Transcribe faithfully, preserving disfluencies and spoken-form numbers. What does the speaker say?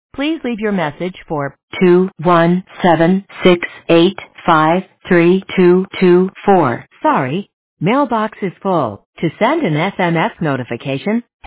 Please leave your message for two one seven six eight five three two two four. Sorry, mailbox is full. To send an S M S notification,